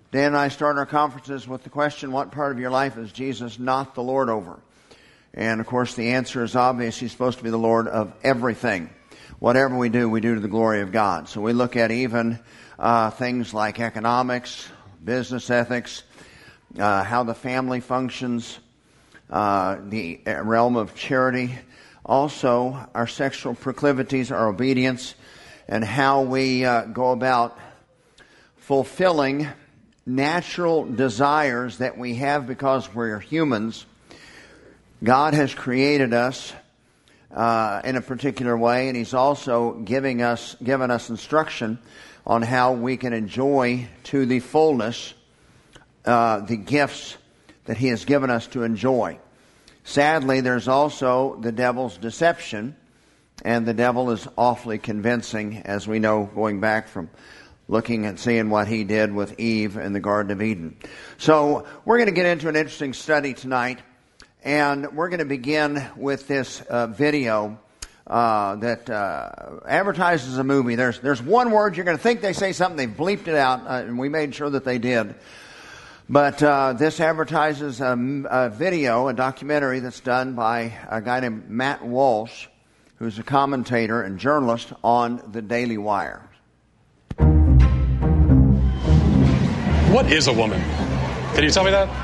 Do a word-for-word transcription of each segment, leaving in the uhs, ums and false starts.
Dan and I start our conferences with the question, what part of your life is Jesus not the Lord over? And, of course, the answer is obvious. He's supposed to be the Lord of everything. Whatever we do, we do to the glory of God. So we look at even uh, things like economics, business ethics, uh, how the family functions, uh, the realm of charity, also our sexual proclivities, our obedience, and how we uh, go about fulfilling natural desires that we have because we're humans. God has created us uh, in a particular way, and He's also giving us given us instruction on how we can enjoy to the fullness uh, the gifts that He has given us to enjoy. Sadly, there's also the devil's deception, and the devil is awfully convincing, as we know, going back from looking and seeing what he did with Eve in the Garden of Eden. So we're going to get into an interesting study tonight. And we're going to begin with this uh, video uh, that uh, advertises a movie. There's there's one word you're going to think they say something. They've bleeped it out, uh, and we made sure that they did. But uh, this advertises a, a video, a documentary that's done by a guy named Matt Walsh, who's a commentator and journalist on the Daily Wire. What is a woman? Can you tell me that?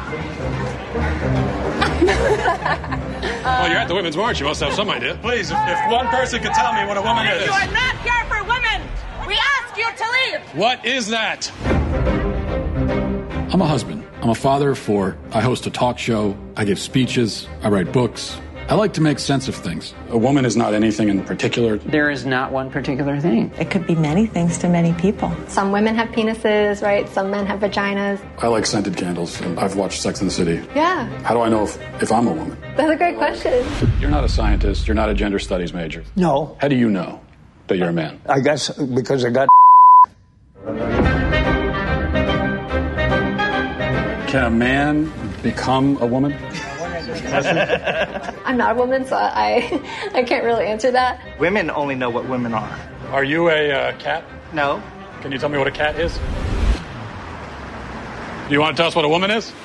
Well, you're at the Women's March. You must have some idea. Please, if, if one person could tell me what a woman is. You are not here for women. We ask you to leave. What is that? I'm a husband. I'm a father of four. I host a talk show. I give speeches. I write books. I like to make sense of things. A woman is not anything in particular. There is not one particular thing. It could be many things to many people. Some women have penises, right? Some men have vaginas. I like scented candles, and I've watched Sex and the City. Yeah. How do I know if, if I'm a woman? That's a great question. You're not a scientist. You're not a gender studies major. No. How do you know that you're a man? I guess because I got... Can a man become a woman? I'm not a woman, so I I can't really answer that. Women only know what women are. Are you a uh, cat? No. Can you tell me what a cat is? Do you want to tell us what a woman is?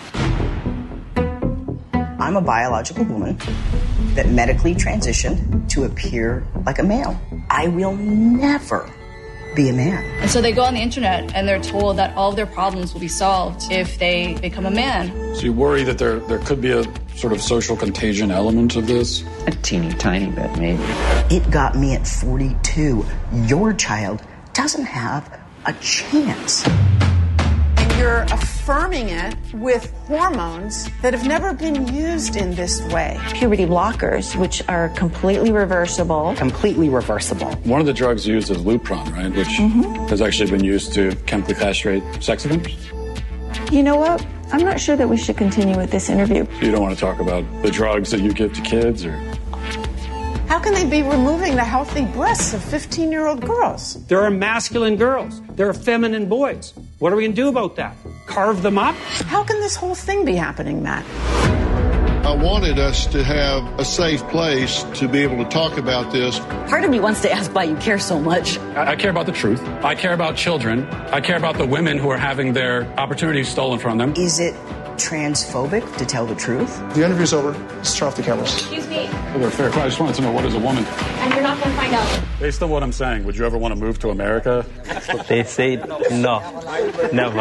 I'm a biological woman that medically transitioned to appear like a male. I will never be a man. And so they go on the internet and they're told that all of their problems will be solved if they become a man. So you worry that there there could be a sort of social contagion element of this? A teeny tiny bit, maybe. It got me at forty-two. Your child doesn't have a chance. And you're affirming it with hormones that have never been used in this way. Puberty blockers, which are completely reversible. Completely reversible. One of the drugs used is Lupron, right? Which mm-hmm. has actually been used to chemically castrate sex offenders. You know what? I'm not sure that we should continue with this interview. You don't want to talk about the drugs that you give to kids, or... How can they be removing the healthy breasts of fifteen-year-old girls? There are masculine girls. There are feminine boys. What are we going to do about that? Carve them up? How can this whole thing be happening, Matt? I wanted us to have a safe place to be able to talk about this. Part of me wants to ask why you care so much. I, I care about the truth. I care about children. I care about the women who are having their opportunities stolen from them. Is it transphobic to tell the truth? The interview's over. Let's turn off the cameras. Excuse me. Well, fair. I just wanted to know, what is a woman? And you're not going to find out. Based on what I'm saying, would you ever want to move to America? They say no. Never.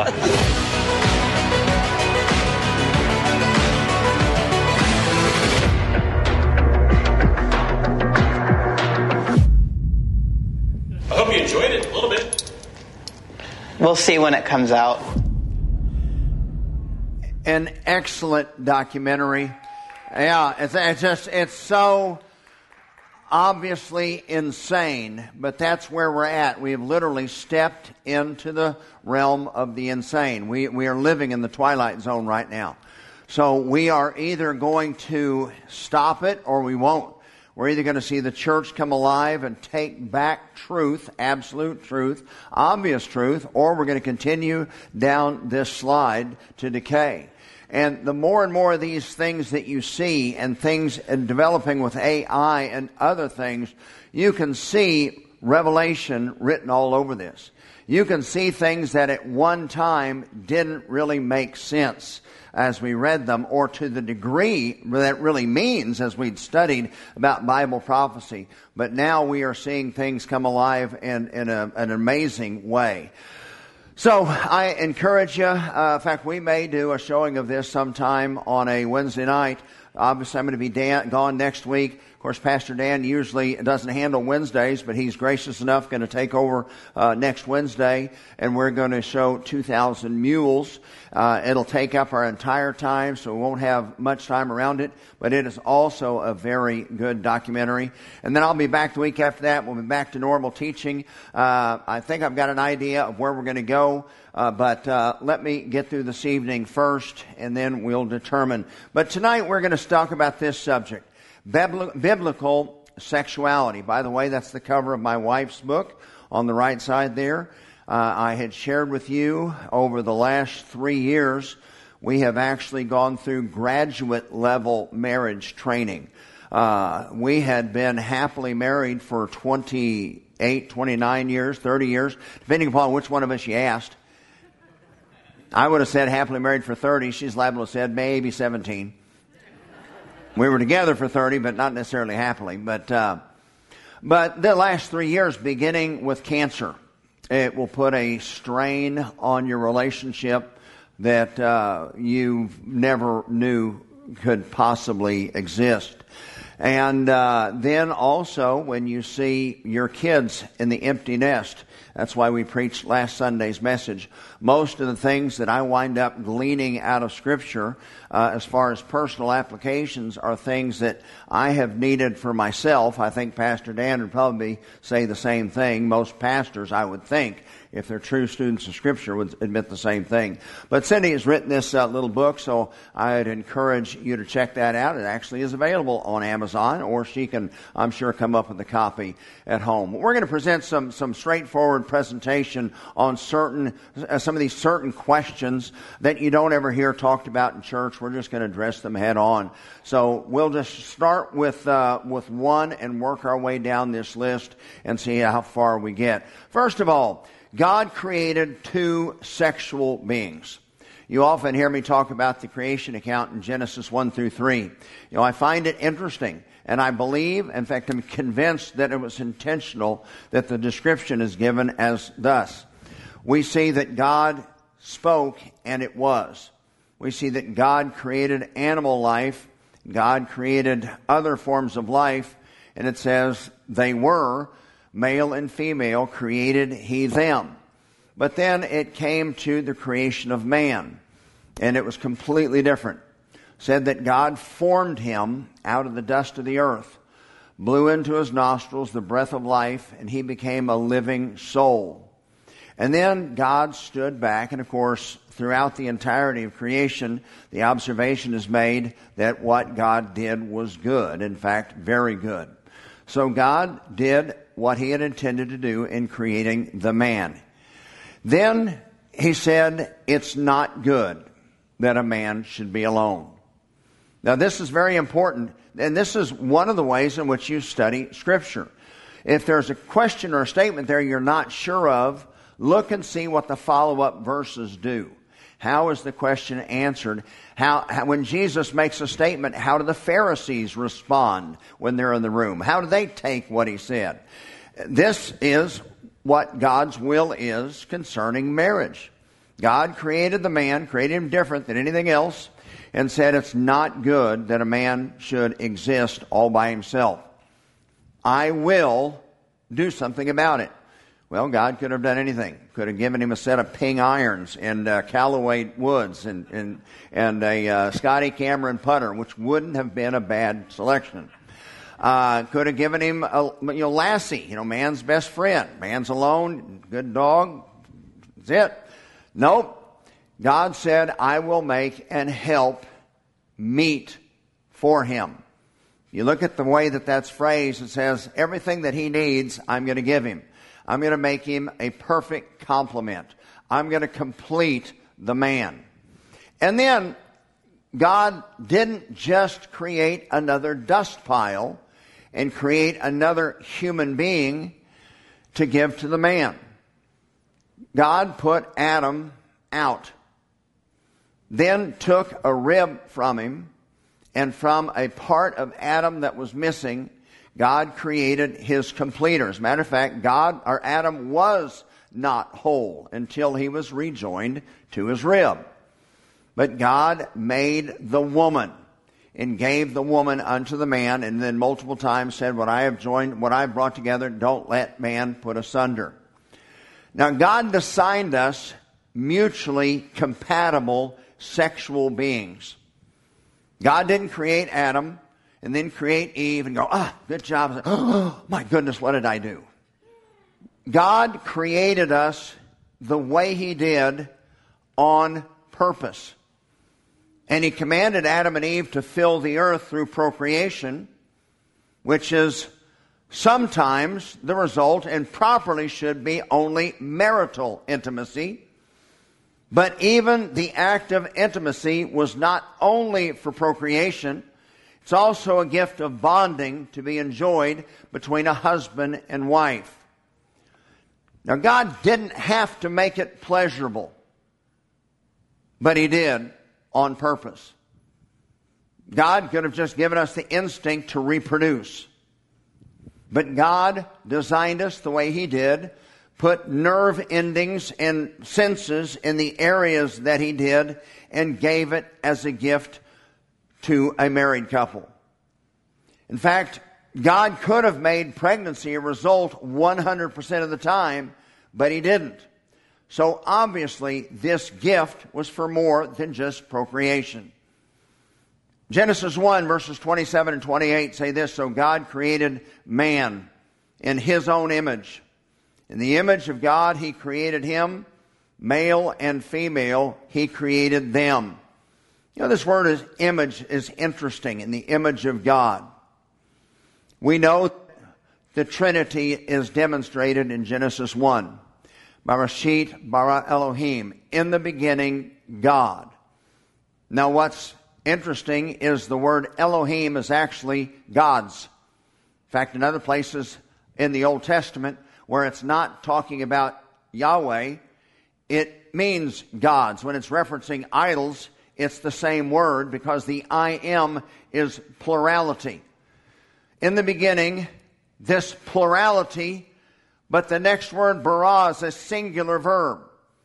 I hope you enjoyed it a little bit. We'll see when it comes out. An excellent documentary. Yeah, it's, it's just, it's so obviously insane, but that's where we're at. We have literally stepped into the realm of the insane. We, we are living in the twilight zone right now. So we are either going to stop it or we won't. We're either going to see the church come alive and take back truth, absolute truth, obvious truth, or we're going to continue down this slide to decay. And the more and more of these things that you see, and things developing with A I and other things, you can see revelation written all over this. You can see things that at one time didn't really make sense as we read them, or to the degree that it really means as we'd studied about Bible prophecy. But now we are seeing things come alive in, in a, an amazing way. So I encourage you, uh, in fact, we may do a showing of this sometime on a Wednesday night. Obviously, I'm going to be Dan, gone next week. Of course, Pastor Dan usually doesn't handle Wednesdays, but he's gracious enough going to take over uh, next Wednesday, and we're going to show two thousand Mules. Uh, it'll take up our entire time, so we won't have much time around it, but it is also a very good documentary. And then I'll be back the week after that. We'll be back to normal teaching. Uh, I think I've got an idea of where we're going to go. Uh, but uh, let me get through this evening first, and then we'll determine. But tonight we're going to talk about this subject, Bibli- biblical sexuality. By the way, that's the cover of my wife's book on the right side there. Uh, I had shared with you over the last three years, we have actually gone through graduate level marriage training. Uh, we had been happily married for twenty-eight, twenty-nine years, thirty years, depending upon which one of us you asked. I would have said happily married for thirty. She's liable to have said maybe seventeen. We were together for thirty, but not necessarily happily. But uh, but the last three years, beginning with cancer, it will put a strain on your relationship that uh, you never knew could possibly exist. And uh, then also when you see your kids in the empty nest, that's why we preached last Sunday's message. Most of the things that I wind up gleaning out of Scripture uh, as far as personal applications are things that I have needed for myself. I think Pastor Dan would probably say the same thing. Most pastors, I would think, if they're true students of Scripture, would admit the same thing. But Cindy has written this uh, little book, so I'd encourage you to check that out. It actually is available on Amazon, or she can, I'm sure, come up with a copy at home. We're going to present some some straightforward presentation on certain uh, some of these certain questions that you don't ever hear talked about in church. We're just going to address them head on. So we'll just start with uh, with one and work our way down this list and see how far we get. First of all, God created two sexual beings. You often hear me talk about the creation account in Genesis one through three. You know, I find it interesting, and I believe, in fact, I'm convinced that it was intentional that the description is given as thus. We see that God spoke, and it was. We see that God created animal life. God created other forms of life, and it says they were. Male and female created he them. But then it came to the creation of man, and it was completely different. It said that God formed him out of the dust of the earth, blew into his nostrils the breath of life, and he became a living soul. And then God stood back, and of course, throughout the entirety of creation, the observation is made that what God did was good, in fact, very good. So God did what he had intended to do in creating the man. Then he said, it's not good that a man should be alone. Now this is very important, and this is one of the ways in which you study Scripture. If there's a question or a statement there you're not sure of, look and see what the follow-up verses do. How is the question answered? How, how, when Jesus makes a statement, how do the Pharisees respond when they're in the room? How do they take what he said? This is what God's will is concerning marriage. God created the man, created him different than anything else, and said it's not good that a man should exist all by himself. I will do something about it. Well, God could have done anything. Could have given him a set of ping irons and uh, Callaway woods and and, and a uh, Scotty Cameron putter, which wouldn't have been a bad selection. Uh, could have given him a you know Lassie, you know, man's best friend. Man's alone, good dog. That's it. Nope. God said, I will make and help meet for him. You look at the way that that's phrased, it says, everything that he needs, I'm going to give him. I'm going to make him a perfect complement. I'm going to complete the man. And then God didn't just create another dust pile and create another human being to give to the man. God put Adam out, then took a rib from him, and from a part of Adam that was missing, God created his completer. As a matter of fact, God, or Adam was not whole until he was rejoined to his rib. But God made the woman and gave the woman unto the man, and then multiple times said, what I have joined, what I have brought together, don't let man put asunder. Now, God designed us mutually compatible sexual beings. God didn't create Adam and then create Eve and go, ah, good job. Oh, my goodness, what did I do? God created us the way he did on purpose. And he commanded Adam and Eve to fill the earth through procreation, which is sometimes the result, and properly should be, only marital intimacy. But even the act of intimacy was not only for procreation, it's also a gift of bonding to be enjoyed between a husband and wife. Now, God didn't have to make it pleasurable, but he did on purpose. God could have just given us the instinct to reproduce. But God designed us the way he did, put nerve endings and senses in the areas that he did, and gave it as a gift to a married couple. In fact, God could have made pregnancy a result one hundred percent of the time, but he didn't. So obviously, this gift was for more than just procreation. Genesis one, verses twenty-seven and twenty-eight say this, so God created man in his own image. In the image of God, he created him, male and female, he created them. You know, this word is image is interesting, in the image of God. We know the Trinity is demonstrated in Genesis one. Bereshit bara Elohim, in the beginning, God. Now what's interesting is the word Elohim is actually God's. In fact, in other places in the Old Testament where it's not talking about Yahweh, it means God's. When it's referencing idols, it's the same word because the I am is plurality. In the beginning, this plurality, but the next word, bara, is a singular verb.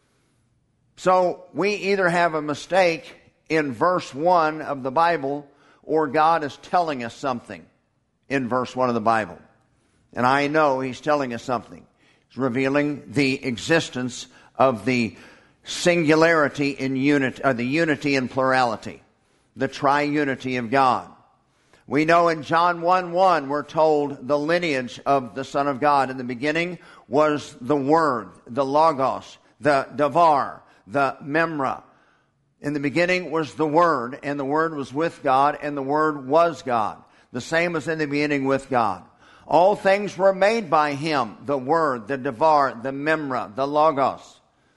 So we either have a mistake in verse one of the Bible, or God is telling us something in verse one of the Bible. And I know he's telling us something. He's revealing the existence of the singularity in unity, or the unity in plurality, the triunity of God. We know in John one one, we're told the lineage of the Son of God. In the beginning was the Word, the Logos, the Davar, the Memra. In the beginning was the Word, and the Word was with God, and the Word was God. The same was in the beginning with God. All things were made by him, the Word, the Davar, the Memra, the Logos.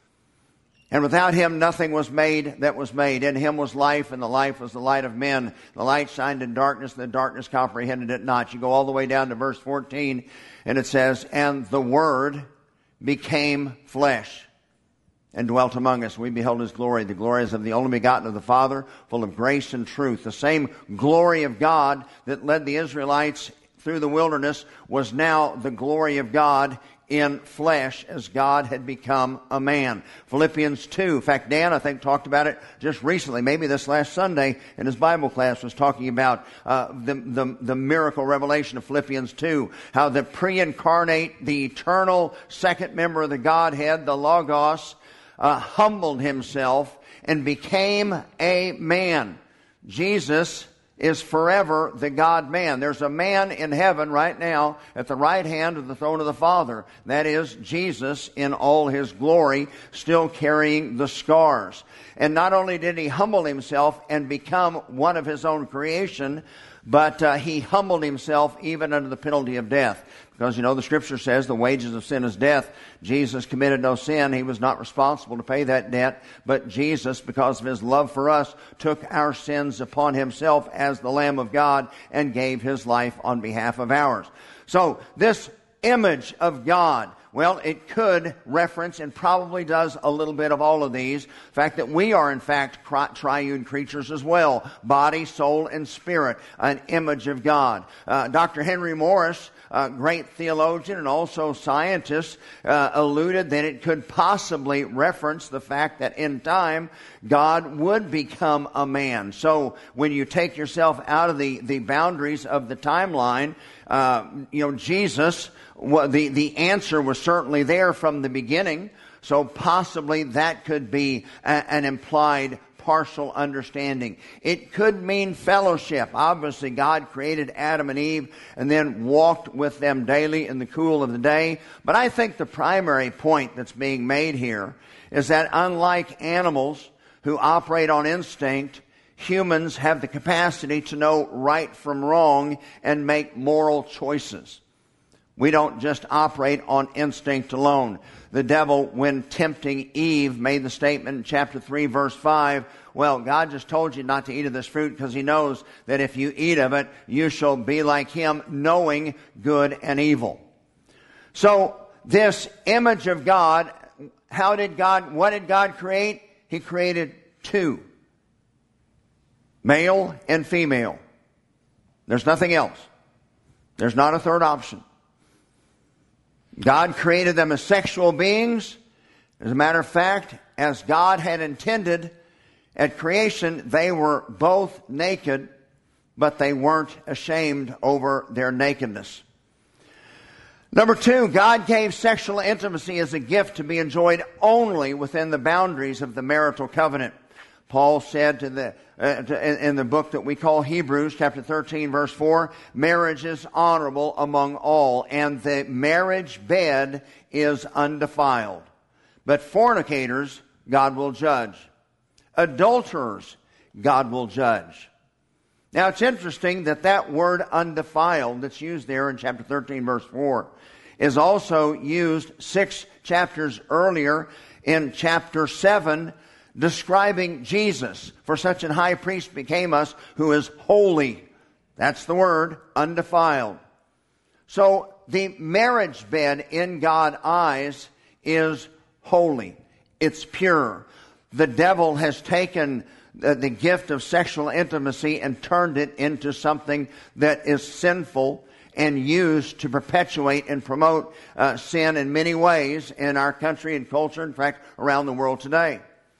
And without him nothing was made that was made. In him was life, and the life was the light of men. The light shined in darkness, and the darkness comprehended it not. You go all the way down to verse fourteen, and it says, and the Word became flesh and dwelt among us. We beheld his glory. The glory is of the only begotten of the Father, full of grace and truth. The same glory of God that led the Israelites through the wilderness was now the glory of God in flesh, as God had become a man. Philippians two. In fact, Dan, I think, talked about it just recently, maybe this last Sunday in his Bible class, was talking about uh, the, the, the miracle revelation of Philippians two, how the pre-incarnate, the eternal second member of the Godhead, the Logos, uh, humbled himself and became a man. Jesus is forever the God-man. There's a man in heaven right now at the right hand of the throne of the Father. That is Jesus in all his glory, still carrying the scars. And not only did he humble himself and become one of his own creation, but uh, he humbled himself even under the penalty of death. Because, you know, the Scripture says the wages of sin is death. Jesus committed no sin. He was not responsible to pay that debt. But Jesus, because of his love for us, took our sins upon himself as the Lamb of God and gave his life on behalf of ours. So this image of God Well, it could reference and probably does a little bit of all of these. The fact that we are, in fact, triune creatures as well. Body, soul, and spirit. An image of God. Uh, Doctor Henry Morris, a great theologian and also scientist, uh, alluded that it could possibly reference the fact that in time, God would become a man. So when you take yourself out of the, the boundaries of the timeline, uh, you know, Jesus, well, the, the answer was certainly there from the beginning. So possibly that could be a, an implied partial understanding. It could mean fellowship. Obviously, God created Adam and Eve and then walked with them daily in the cool of the day. But I think the primary point that's being made here is that unlike animals who operate on instinct, humans have the capacity to know right from wrong and make moral choices. We don't just operate on instinct alone. The devil, when tempting Eve, made the statement in chapter three, verse five, well, God just told you not to eat of this fruit because he knows that if you eat of it, you shall be like him, knowing good and evil. So this image of God, how did God, what did God create? He created two. Male and female. There's nothing else. There's not a third option. God created them as sexual beings. As a matter of fact, as God had intended, at creation they were both naked, but they weren't ashamed over their nakedness. Number two, God gave sexual intimacy as a gift to be enjoyed only within the boundaries of the marital covenant. Paul said to the uh, to, in the book that we call Hebrews, chapter thirteen, verse four, marriage is honorable among all, and the marriage bed is undefiled. But fornicators, God will judge. Adulterers, God will judge. Now, it's interesting that that word undefiled that's used there in chapter thirteen, verse four, is also used six chapters earlier in chapter seven, describing Jesus. For such an high priest became us, who is holy. That's the word, undefiled. So the marriage bed in God's eyes is holy. It's pure. The devil has taken the, the gift of sexual intimacy and turned it into something that is sinful and used to perpetuate and promote uh, sin in many ways in our country and culture, in fact, around the world today.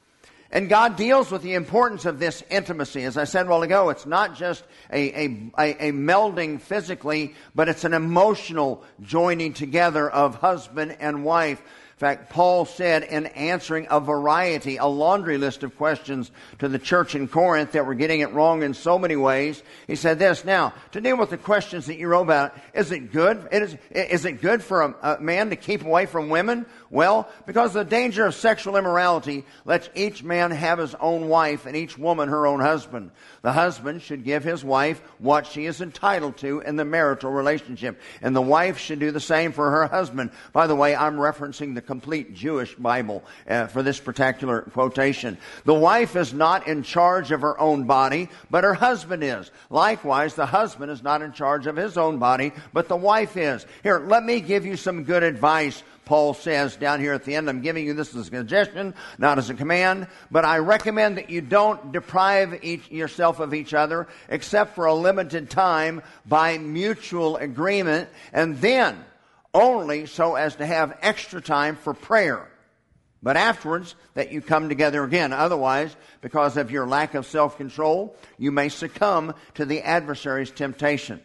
And God deals with the importance of this intimacy. As I said a while ago, it's not just a, a, a, a melding physically, but it's an emotional joining together of husband and wife. In fact, Paul said in answering a variety, a laundry list of questions to the church in Corinth that were getting it wrong in so many ways, he said this, now, to deal with the questions that you wrote about, is it good? It is, is it good for a, a man to keep away from women? Well, because of the danger of sexual immorality, let each man have his own wife and each woman her own husband. The husband should give his wife what she is entitled to in the marital relationship, and the wife should do the same for her husband. By the way, I'm referencing the complete Jewish Bible uh, for this particular quotation. The wife is not in charge of her own body, but her husband is. Likewise, the husband is not in charge of his own body, but the wife is. Here, let me give you some good advice. Paul says down here at the end, I'm giving you this as a suggestion, not as a command, but I recommend that you don't deprive each, yourself of each other except for a limited time by mutual agreement, and then only so as to have extra time for prayer. But afterwards, that you come together again. Otherwise, because of your lack of self-control, you may succumb to the adversary's temptation.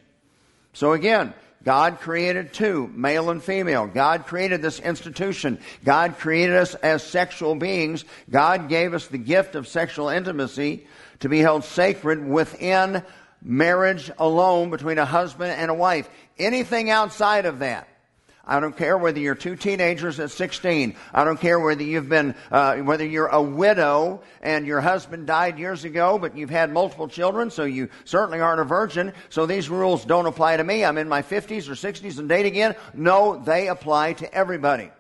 So again, God created two, male and female. God created this institution. God created us as sexual beings. God gave us the gift of sexual intimacy to be held sacred within marriage alone between a husband and a wife. Anything outside of that, I don't care whether you're two teenagers at sixteen. I don't care whether you've been, uh, whether you're a widow and your husband died years ago, but you've had multiple children, so you certainly aren't a virgin. So these rules don't apply to me. I'm in my fifties or sixties and date again. No, they apply to everybody.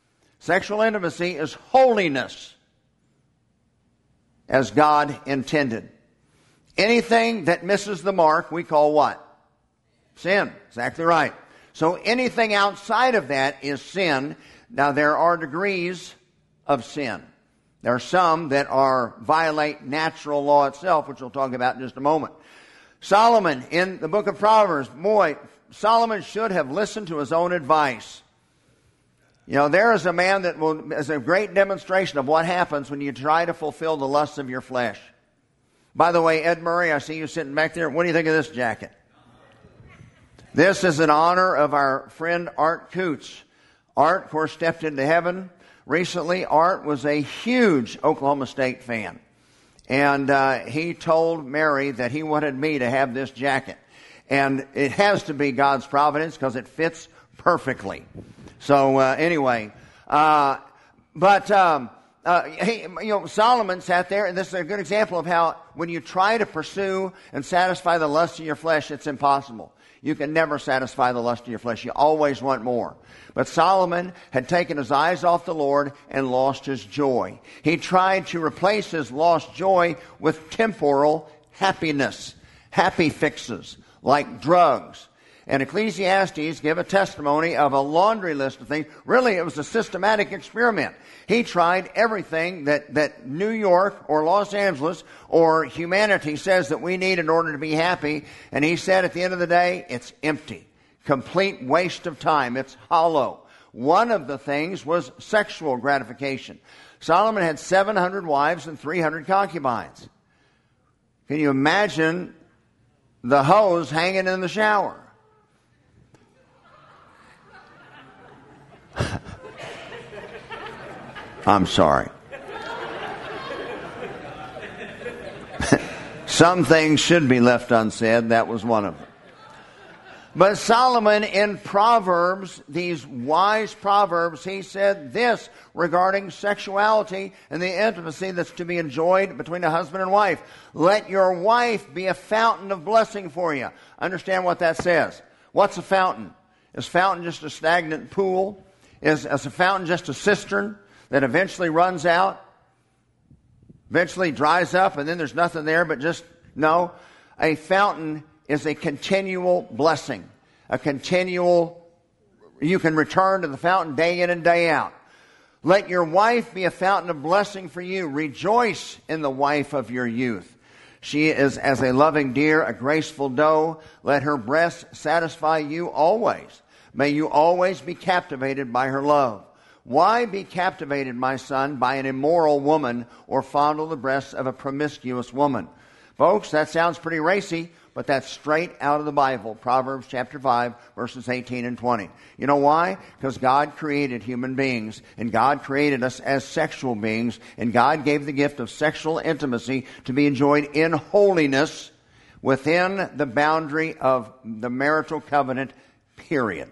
Sexual intimacy is holiness as God intended. Anything that misses the mark, we call what? Sin. Exactly right. So anything outside of that is sin. Now, there are degrees of sin. There are some that are violate natural law itself, which we'll talk about in just a moment. Solomon, in the book of Proverbs, boy, Solomon should have listened to his own advice. You know, there is a man that will, is a great demonstration of what happens when you try to fulfill the lusts of your flesh. By the way, Ed Murray, I see you sitting back there. What do you think of this jacket? This is in honor of our friend Art Coots. Art, of course, stepped into heaven recently. Art was a huge Oklahoma State fan. And uh, he told Mary that he wanted me to have this jacket. And it has to be God's providence because it fits perfectly. So uh, anyway, uh, but um, uh, he, you know, Solomon sat there, and this is a good example of how when you try to pursue and satisfy the lust of your flesh, it's impossible. You can never satisfy the lust of your flesh. You always want more. But Solomon had taken his eyes off the Lord and lost his joy. He tried to replace his lost joy with temporal happiness, happy fixes like drugs. And Ecclesiastes give a testimony of a laundry list of things. Really, it was a systematic experiment. He tried everything that, that New York or Los Angeles or humanity says that we need in order to be happy. And he said at the end of the day, it's empty. Complete waste of time. It's hollow. One of the things was sexual gratification. Solomon had seven hundred wives and three hundred concubines. Can you imagine the hose hanging in the shower? I'm sorry. Some things should be left unsaid. That was one of them. But Solomon in Proverbs, these wise Proverbs, he said this regarding sexuality and the intimacy that's to be enjoyed between a husband and wife. Let your wife be a fountain of blessing for you. Understand what that says. What's a fountain? Is fountain just a stagnant pool? Is, is a fountain just a cistern that eventually runs out? Eventually dries up and then there's nothing there but just, no. A fountain is a continual blessing. A continual, you can return to the fountain day in and day out. Let your wife be a fountain of blessing for you. Rejoice in the wife of your youth. She is as a loving deer, a graceful doe. Let her breasts satisfy you always. May you always be captivated by her love. Why be captivated, my son, by an immoral woman or fondle the breasts of a promiscuous woman? Folks, that sounds pretty racy, but that's straight out of the Bible. Proverbs chapter five, verses eighteen and twenty. You know why? Because God created human beings, and God created us as sexual beings, and God gave the gift of sexual intimacy to be enjoyed in holiness within the boundary of the marital covenant, period.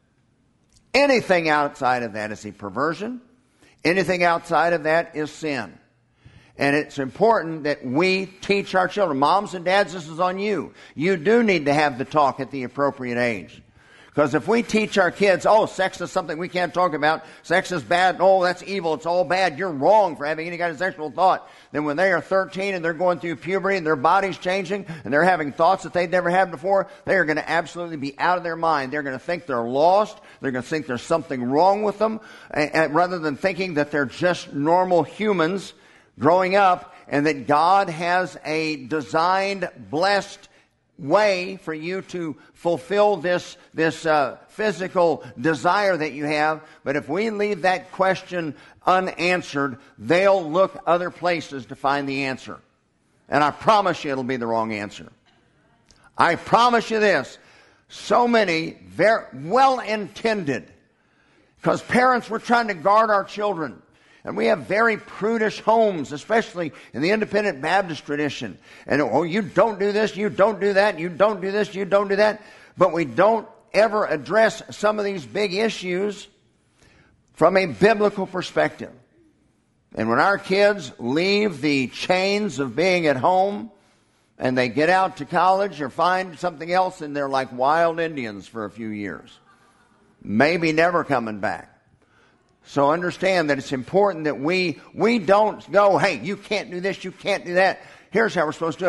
Anything outside of that is a perversion. Anything outside of that is sin. And it's important that we teach our children. Moms and dads, this is on you. You do need to have the talk at the appropriate age. Because if we teach our kids, oh, sex is something we can't talk about, sex is bad, oh, that's evil, it's all bad, you're wrong for having any kind of sexual thought, then when they are thirteen and they're going through puberty and their body's changing and they're having thoughts that they've never had before, they are going to absolutely be out of their mind. They're going to think they're lost. They're going to think there's something wrong with them, and, and rather than thinking that they're just normal humans growing up and that God has a designed, blessed way for you to fulfill this this uh, physical desire that you have. But if we leave that question unanswered, they'll look other places to find the answer. And I promise you it'll be the wrong answer. I promise you this. So many very well-intended, because parents were trying to guard our children. And we have very prudish homes, especially in the independent Baptist tradition. And, oh, you don't do this, you don't do that, you don't do this, you don't do that. But we don't ever address some of these big issues from a biblical perspective. And when our kids leave the chains of being at home and they get out to college or find something else, and they're like wild Indians for a few years, maybe never coming back. So understand that it's important that we we don't go, hey, you can't do this, you can't do that. Here's how we're supposed to do it.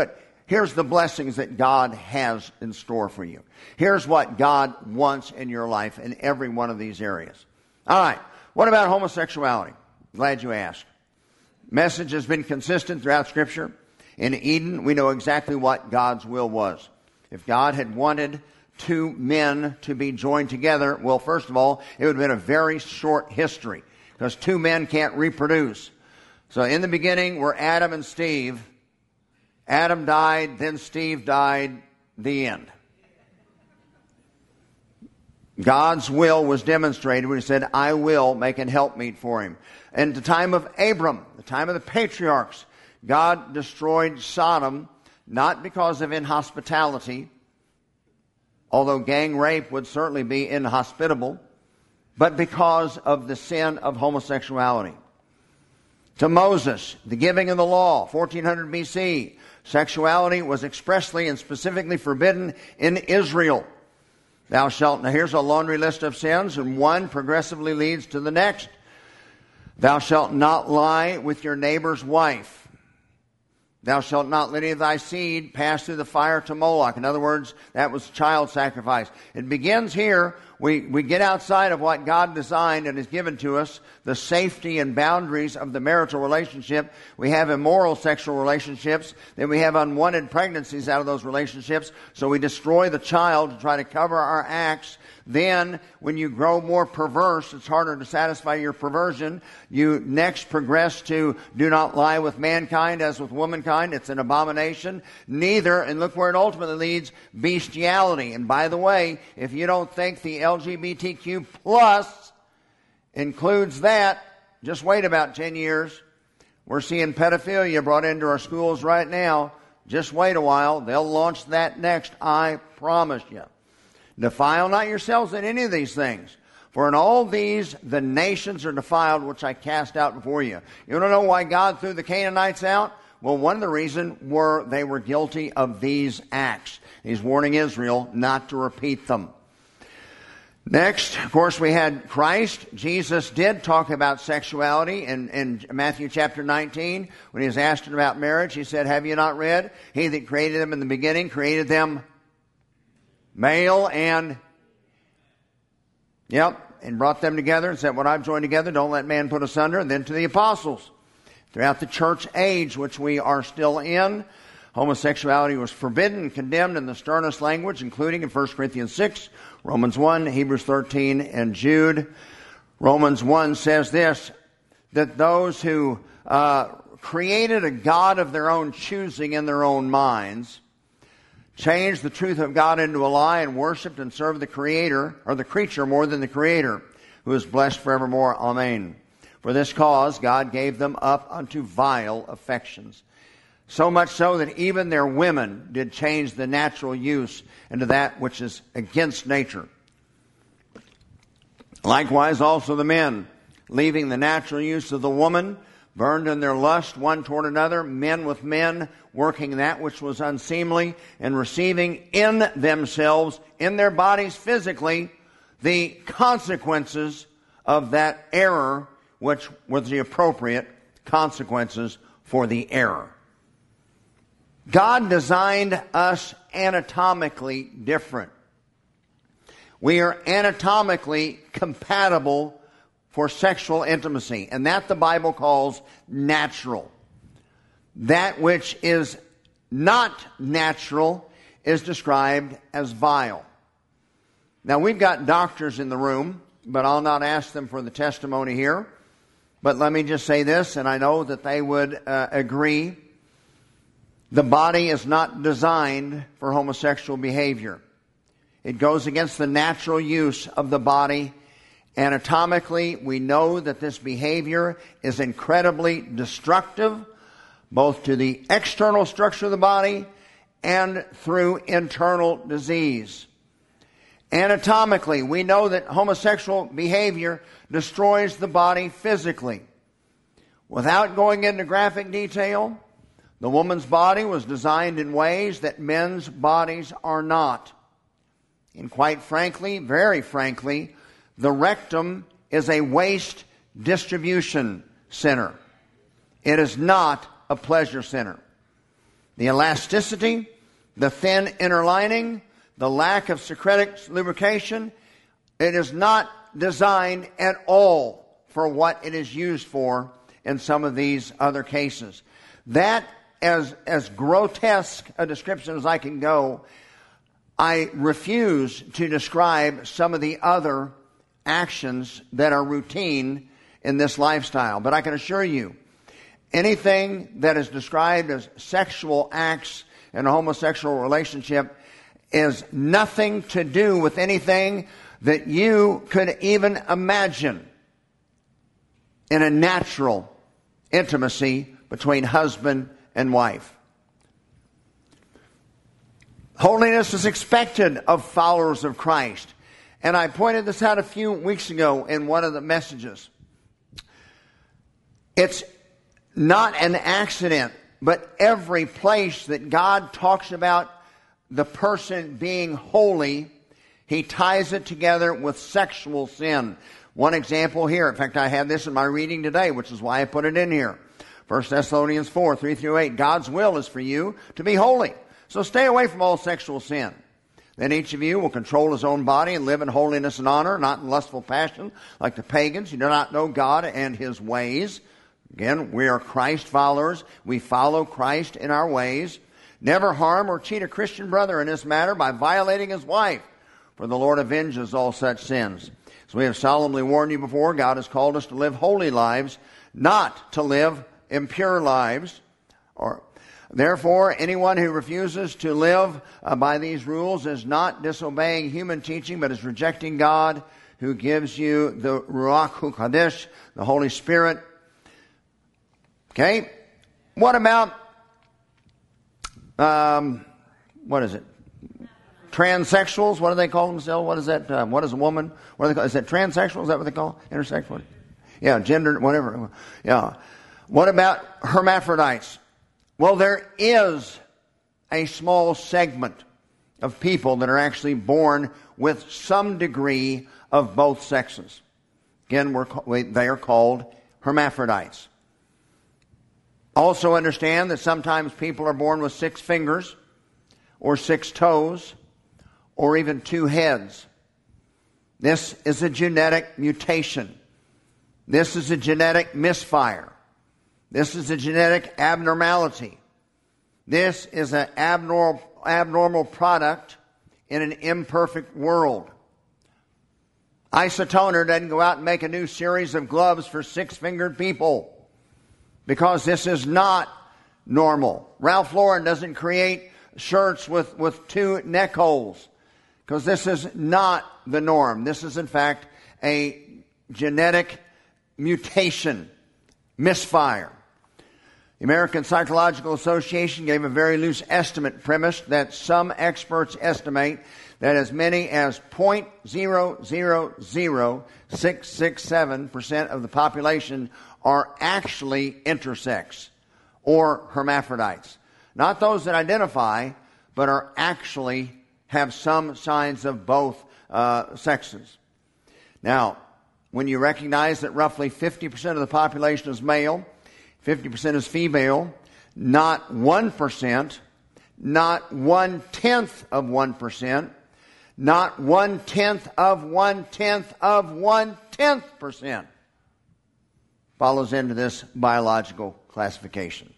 here's the blessings that God has in store for you. Here's what God wants in your life in every one of these areas. All right, what about homosexuality? Glad you asked. Message has been consistent throughout Scripture. In Eden, we know exactly what God's will was. If God had wanted two men to be joined together, well, first of all, it would have been a very short history, because two men can't reproduce. So in the beginning were Adam and Steve. Adam died, then Steve died, the end. God's will was demonstrated when he said, I will make an helpmeet for him. And the time of Abram, the time of the patriarchs, God destroyed Sodom, not because of inhospitality, although gang rape would certainly be inhospitable, but because of the sin of homosexuality. To Moses, the giving of the law, fourteen hundred B C, sexuality was expressly and specifically forbidden in Israel. Thou shalt, now here's a laundry list of sins, and one progressively leads to the next. Thou shalt not lie with your neighbor's wife. Thou shalt not let any of thy seed pass through the fire to Moloch. In other words, that was child sacrifice. It begins here. We, we get outside of what God designed and has given to us, the safety and boundaries of the marital relationship. We have immoral sexual relationships. Then we have unwanted pregnancies out of those relationships. So we destroy the child to try to cover our acts. Then, when you grow more perverse, it's harder to satisfy your perversion. You next progress to do not lie with mankind as with womankind. It's an abomination. Neither, and look where it ultimately leads, bestiality. And by the way, if you don't think the L G B T Q plus includes that, just wait about ten years. We're seeing pedophilia brought into our schools right now. Just wait a while. They'll launch that next, I promise you. Defile not yourselves in any of these things. For in all these the nations are defiled, which I cast out before you. You don't know why God threw the Canaanites out? Well, one of the reasons were they were guilty of these acts. He's warning Israel not to repeat them. Next, of course, we had Christ. Jesus did talk about sexuality in, in Matthew chapter nineteen. When he was asked about marriage, he said, have you not read? He that created them in the beginning created them male and, yep, and brought them together and said, what I've joined together, don't let man put asunder. And then to the apostles. Throughout the church age, which we are still in, homosexuality was forbidden and condemned in the sternest language, including in First Corinthians six, Romans one, Hebrews thirteen, and Jude. Romans one says this, that those who uh, created a God of their own choosing in their own minds, changed the truth of God into a lie, and worshipped and served the Creator, or the creature, more than the Creator, who is blessed forevermore. Amen. For this cause God gave them up unto vile affections. So much so that even their women did change the natural use into that which is against nature. Likewise also the men, leaving the natural use of the woman, burned in their lust one toward another, men with men, working that which was unseemly, and receiving in themselves, in their bodies physically, the consequences of that error, which was the appropriate consequences for the error. God designed us anatomically different. We are anatomically compatible for sexual intimacy, and that the Bible calls natural. That which is not natural is described as vile. Now, we've got doctors in the room, but I'll not ask them for the testimony here. But let me just say this, and I know that they would uh, agree. The body is not designed for homosexual behavior. It goes against the natural use of the body. Anatomically, we know that this behavior is incredibly destructive, both to the external structure of the body and through internal disease. Anatomically, we know that homosexual behavior destroys the body physically. Without going into graphic detail, the woman's body was designed in ways that men's bodies are not. And quite frankly, very frankly, the rectum is a waste distribution center. It is not a pleasure center. the elasticity, the thin inner lining, the lack of secretic lubrication. It is not designed at all for what it is used for in some of these other cases. That, as, as grotesque a description as I can go, I refuse to describe some of the other actions that are routine in this lifestyle. But I can assure you, anything that is described as sexual acts in a homosexual relationship is nothing to do with anything that you could even imagine in a natural intimacy between husband and wife. Holiness is expected of followers of Christ. And I pointed this out a few weeks ago in one of the messages. It's not an accident, but every place that God talks about the person being holy, He ties it together with sexual sin. One example here, in fact, I had this in my reading today, which is why I put it in here. First Thessalonians four, three through eight. God's will is for you to be holy. So stay away from all sexual sin. Then each of you will control his own body and live in holiness and honor, not in lustful passion, like the pagans who do not know God and His ways. Again, we are Christ followers. We follow Christ in our ways. Never harm or cheat a Christian brother in this matter by violating his wife, for the Lord avenges all such sins. As we have solemnly warned you before, God has called us to live holy lives, not to live impure lives. Or therefore, anyone who refuses to live uh, by these rules is not disobeying human teaching, but is rejecting God, who gives you the Ruach HaKodesh, the Holy Spirit. Okay? What about, um, what is it? Transsexuals? What do they call themselves? What is that? Uh, what is a woman? What do they call? Is that transsexual? Is that what they call it? Intersexual? Yeah, gender, whatever. Yeah. What about hermaphrodites? Well, there is a small segment of people that are actually born with some degree of both sexes. Again, we're, they are called hermaphrodites. Also understand that sometimes people are born with six fingers or six toes or even two heads. This is a genetic mutation. This is a genetic misfire. This is a genetic abnormality. This is an abnormal, abnormal product in an imperfect world. Isotoner doesn't go out and make a new series of gloves for six-fingered people, because this is not normal. Ralph Lauren doesn't create shirts with, with two neck holes, because this is not the norm. This is, in fact, a genetic mutation, misfire. The American Psychological Association gave a very loose estimate premise that some experts estimate that as many as zero point zero zero zero six six seven percent of the population are actually intersex or hermaphrodites. Not those that identify, but are actually have some signs of both uh, sexes. Now, when you recognize that roughly fifty percent of the population is male, fifty percent is female, not one percent, not one-tenth of one percent, not one-tenth of one-tenth of one-tenth percent follows into this biological classification.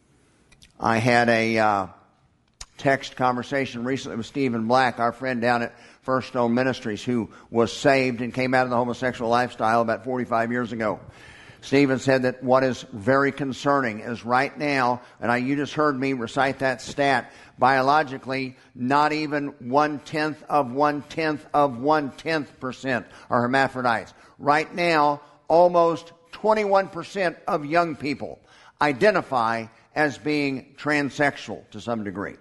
I had a uh, text conversation recently with Stephen Black, our friend down at First Stone Ministries, who was saved and came out of the homosexual lifestyle about forty-five years ago. Stephen said that what is very concerning is right now, and I, you just heard me recite that stat, biologically, not even one-tenth of one-tenth of one-tenth percent are hermaphrodites. Right now, almost twenty-one percent of young people identify as being transsexual to some degree.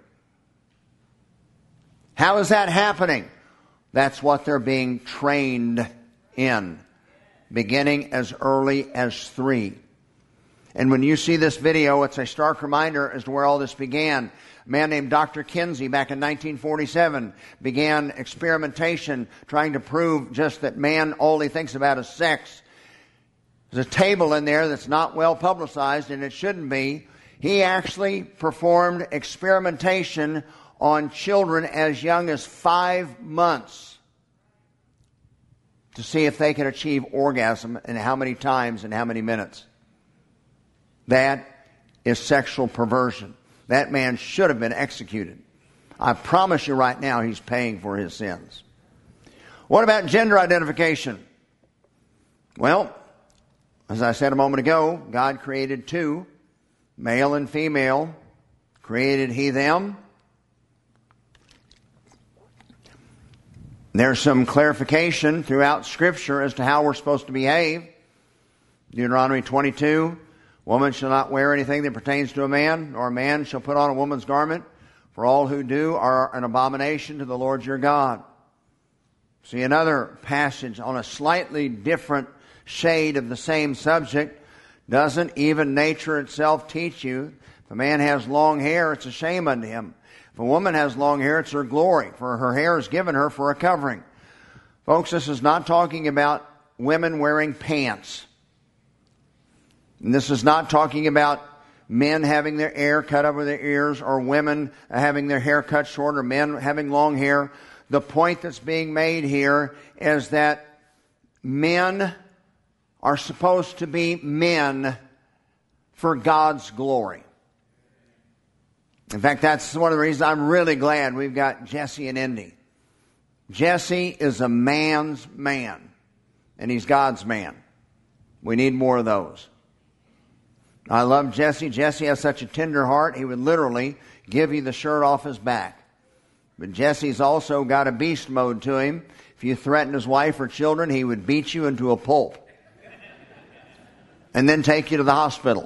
How is that happening? That's what they're being trained in, beginning as early as three. And when you see this video, it's a stark reminder as to where all this began. A man named Doctor Kinsey back in nineteen forty-seven began experimentation trying to prove just that man, all he thinks about is sex. There's a table in there that's not well publicized, and it shouldn't be. He actually performed experimentation on children as young as five months to see if they could achieve orgasm and how many times and how many minutes. That is sexual perversion. That man should have been executed. I promise you right now he's paying for his sins. What about gender identification? Well, as I said a moment ago, God created two, male and female. Created he them. There's some clarification throughout Scripture as to how we're supposed to behave. Deuteronomy twenty-two, woman shall not wear anything that pertains to a man, nor a man shall put on a woman's garment, for all who do are an abomination to the Lord your God. See another passage on a slightly different shade of the same subject. Doesn't even nature itself teach you? If a man has long hair, it's a shame unto him. If a woman has long hair, it's her glory, for her hair is given her for a covering. Folks, this is not talking about women wearing pants. And this is not talking about men having their hair cut over their ears, or women having their hair cut short, or men having long hair. The point that's being made here is that men are supposed to be men for God's glory. In fact, that's one of the reasons I'm really glad we've got Jesse and Indy. Jesse is a man's man, and he's God's man. We need more of those. I love Jesse. Jesse has such a tender heart, he would literally give you the shirt off his back. But Jesse's also got a beast mode to him. If you threaten his wife or children, he would beat you into a pulp and then take you to the hospital.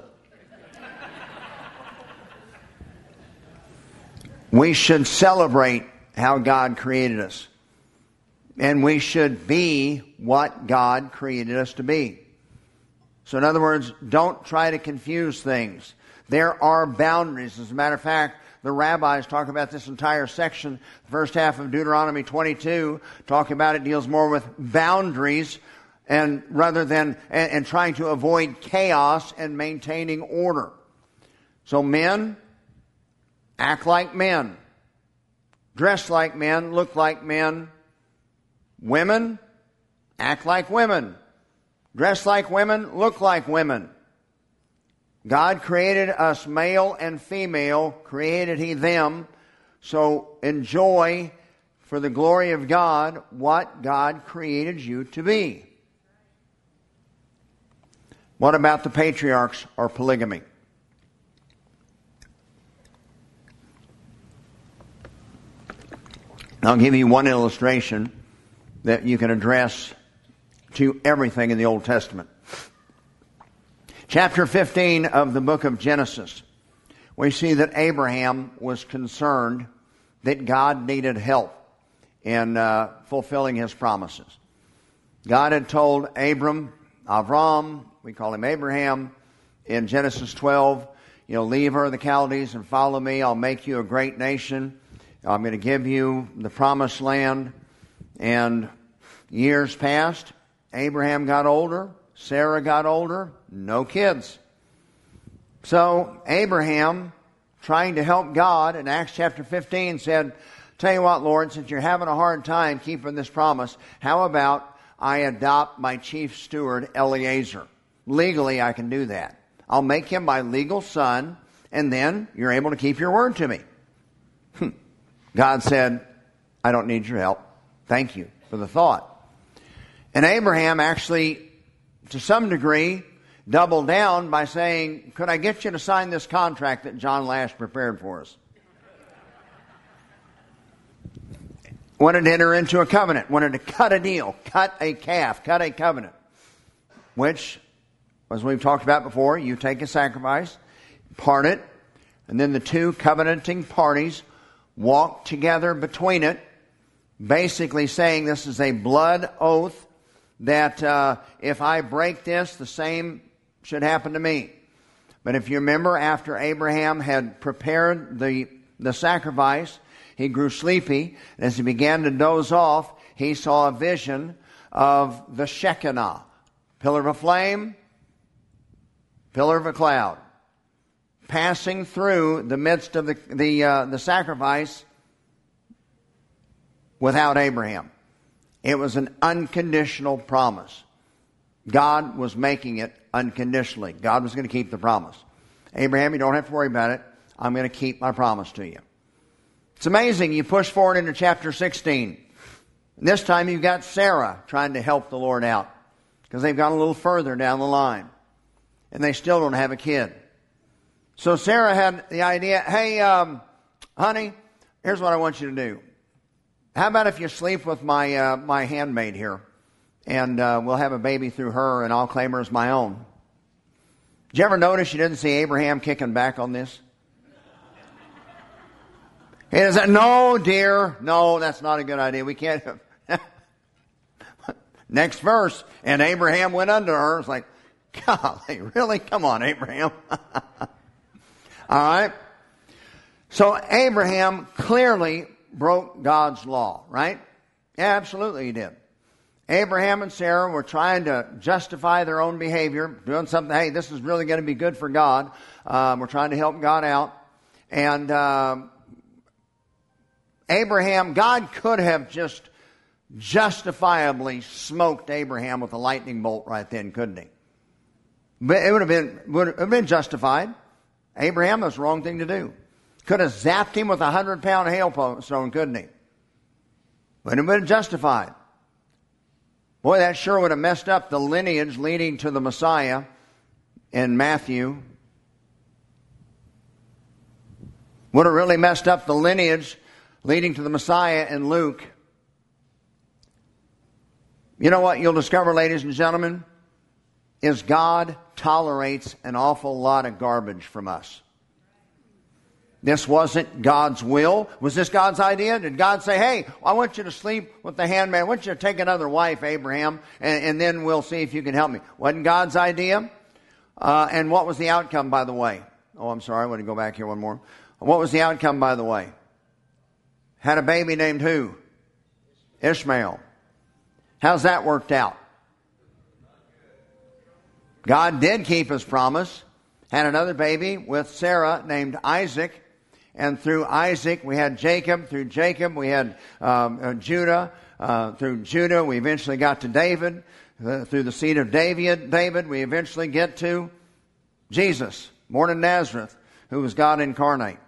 We should celebrate how God created us. And we should be what God created us to be. So in other words, don't try to confuse things. There are boundaries. As a matter of fact, the rabbis talk about this entire section. The first half of Deuteronomy twenty-two, talking about it, deals more with boundaries and rather than and, and trying to avoid chaos and maintaining order. So men, act like men. Dress like men, look like men. Women, act like women. Dress like women, look like women. God created us male and female, created he them. So enjoy, for the glory of God, what God created you to be. What about the patriarchs or polygamy? I'll give you one illustration that you can address to everything in the Old Testament. Chapter fifteen of the book of Genesis, we see that Abraham was concerned that God needed help in uh, fulfilling his promises. God had told Abram, Avram, we call him Abraham, in Genesis twelve, you know, leave Ur of the Chaldees and follow me. I'll make you a great nation. I'm going to give you the promised land. And years passed. Abraham got older. Sarah got older. No kids. So Abraham, trying to help God, in Acts chapter fifteen said, tell you what, Lord, since you're having a hard time keeping this promise, how about I adopt my chief steward, Eliezer? Legally, I can do that. I'll make him my legal son, and then you're able to keep your word to me. God said, I don't need your help. Thank you for the thought. And Abraham actually, to some degree, doubled down by saying, could I get you to sign this contract that John Lash prepared for us? Wanted to enter into a covenant. Wanted to cut a deal. Cut a calf. Cut a covenant. Which, as we've talked about before, you take a sacrifice, part it, and then the two covenanting parties walk together between it, basically saying this is a blood oath that uh, if I break this, the same should happen to me. But if you remember, after Abraham had prepared the, the sacrifice, he grew sleepy, and as he began to doze off, he saw a vision of the Shekinah, pillar of a flame, pillar of a cloud. passing through the midst of the the, uh, the sacrifice without Abraham. It was an unconditional promise. God was making it unconditionally. God was going to keep the promise. Abraham, you don't have to worry about it. I'm going to keep my promise to you. It's amazing. You push forward into chapter sixteen. This time you've got Sarah trying to help the Lord out because they've gone a little further down the line. And they still don't have a kid. So Sarah had the idea, hey, um, honey, here's what I want you to do. How about if you sleep with my uh, my handmaid here, and uh, we'll have a baby through her, and I'll claim her as my own. Did you ever notice you didn't see Abraham kicking back on this? He said, no, dear, no, that's not a good idea. We can't. Next verse, and Abraham went unto her. It's like, golly, really? Come on, Abraham. All right. So Abraham clearly broke God's law, right? Yeah, absolutely he did. Abraham and Sarah were trying to justify their own behavior, doing something, hey, this is really going to be good for God. Um, we're trying to help God out. And um, Abraham, God could have just justifiably smoked Abraham with a lightning bolt right then, couldn't he? But it would have been, would have been justified. Abraham, that's the wrong thing to do. Could have zapped him with a hundred pound hailstone, couldn't he? Would have been justified. Boy, that sure would have messed up the lineage leading to the Messiah in Matthew. Would have really messed up the lineage leading to the Messiah in Luke. You know what you'll discover, ladies and gentlemen, is God tolerates an awful lot of garbage from us. This wasn't God's will. Was this God's idea? Did God say, hey, I want you to sleep with the handmaid. I want you to take another wife, Abraham, and, and then we'll see if you can help me. Wasn't God's idea? Uh, and what was the outcome, by the way? Oh, I'm sorry. I want to go back here one more. What was the outcome, by the way? Had a baby named who? Ishmael. How's that worked out? God did keep his promise. Had another baby with Sarah named Isaac. And through Isaac, we had Jacob. Through Jacob, we had um, uh, Judah. Uh, through Judah, we eventually got to David. Uh, through the seed of David, David, we eventually get to Jesus, born in Nazareth, who was God incarnate.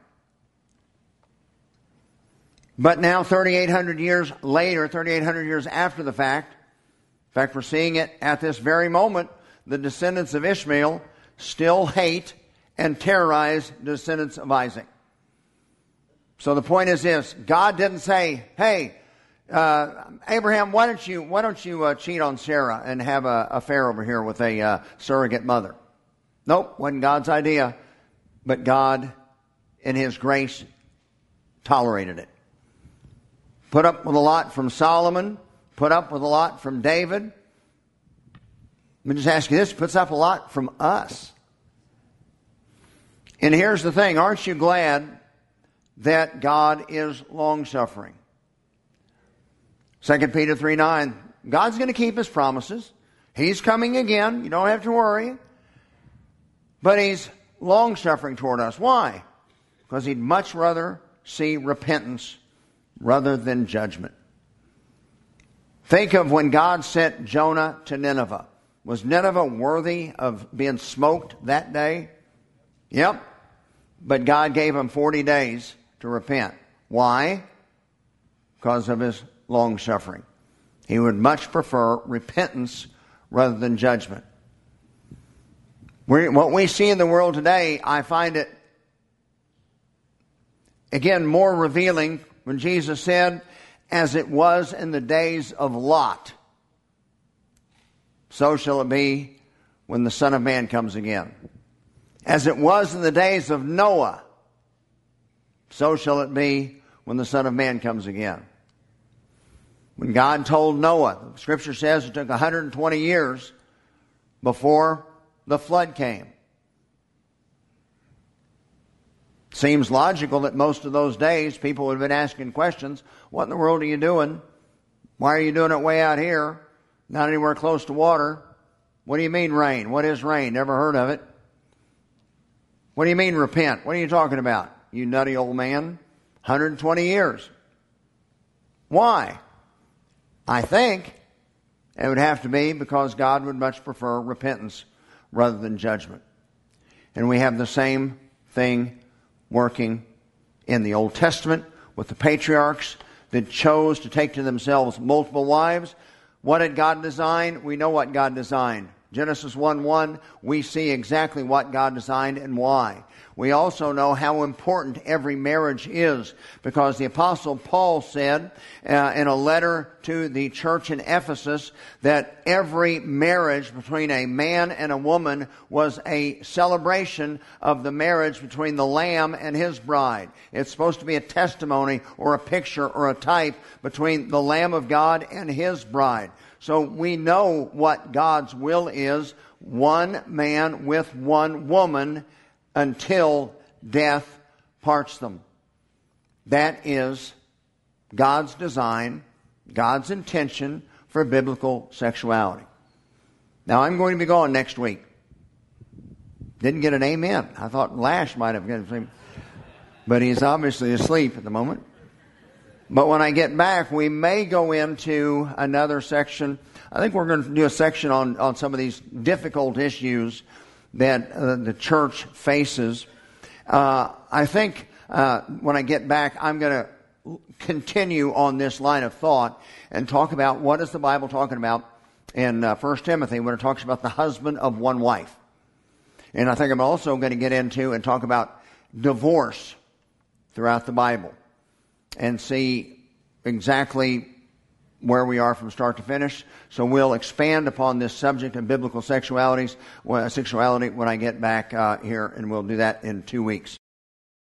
But now, thirty-eight hundred years later, thirty-eight hundred years after the fact, in fact, we're seeing it at this very moment, the descendants of Ishmael still hate and terrorize the descendants of Isaac. So the point is this: God didn't say, "Hey, uh, Abraham, why don't you why don't you uh, cheat on Sarah and have a affair over here with a uh, surrogate mother?" Nope, wasn't God's idea, but God, in His grace, tolerated it. Put up with a lot from Solomon. Put up with a lot from David. Let me just ask you this: puts up a lot from us. And here's the thing: aren't you glad that God is long-suffering? Second Peter three nine. God's going to keep His promises. He's coming again. You don't have to worry. But He's long-suffering toward us. Why? Because He'd much rather see repentance rather than judgment. Think of when God sent Jonah to Nineveh. Was Nineveh worthy of being smoked that day? Yep. But God gave him forty days to repent. Why? Because of His long-suffering. He would much prefer repentance rather than judgment. We're, what we see in the world today, I find it, again, more revealing when Jesus said, as it was in the days of Lot, so shall it be when the Son of Man comes again. As it was in the days of Noah, so shall it be when the Son of Man comes again. When God told Noah, the Scripture says it took one hundred twenty years before the flood came. Seems logical that most of those days people would have been asking questions. What in the world are you doing? Why are you doing it way out here? Not anywhere close to water. What do you mean rain? What is rain? Never heard of it. What do you mean repent? What are you talking about? You nutty old man? one hundred twenty years. Why? I think it would have to be because God would much prefer repentance rather than judgment. And we have the same thing working in the Old Testament with the patriarchs that chose to take to themselves multiple wives. What did God design? We know what God designed. Genesis one one, we see exactly what God designed and why. We also know how important every marriage is, because the Apostle Paul said uh, in a letter to the church in Ephesus that every marriage between a man and a woman was a celebration of the marriage between the Lamb and his bride. It's supposed to be a testimony or a picture or a type between the Lamb of God and his bride. So we know what God's will is, one man with one woman until death parts them. That is God's design, God's intention for biblical sexuality. Now, I'm going to be gone next week. Didn't get an amen. I thought Lash might have given him, but he's obviously asleep at the moment. But when I get back, we may go into another section. I think we're going to do a section on, on some of these difficult issues that uh, the church faces. Uh, I think uh, when I get back, I'm going to continue on this line of thought and talk about what is the Bible talking about in uh, First Timothy when it talks about the husband of one wife. And I think I'm also going to get into and talk about divorce throughout the Bible and see exactly where we are from start to finish. So we'll expand upon this subject of biblical sexualities, well, sexuality when I get back uh, here, and we'll do that in two weeks.